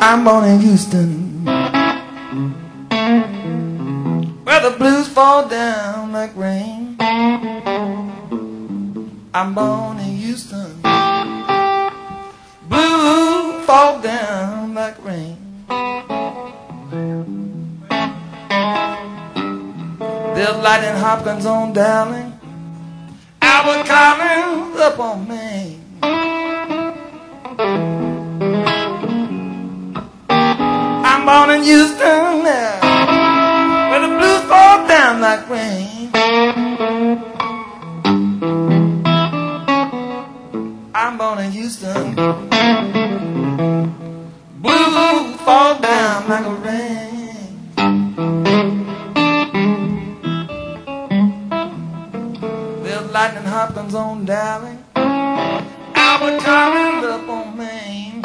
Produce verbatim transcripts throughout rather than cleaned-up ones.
I'm born in Houston, where the blues fall down like rain. I'm born in Houston, blues fall down like rain. There's Lightning Hopkins on Dowling, Albert Collins up on Main. I'm born in Houston now, where the blues fall down like rain. I'm born in Houston, blues fall down like a rain. There's Lightning Hopkins on Dowling, Albert Collins up on Main.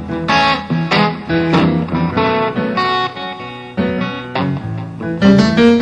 Thank you.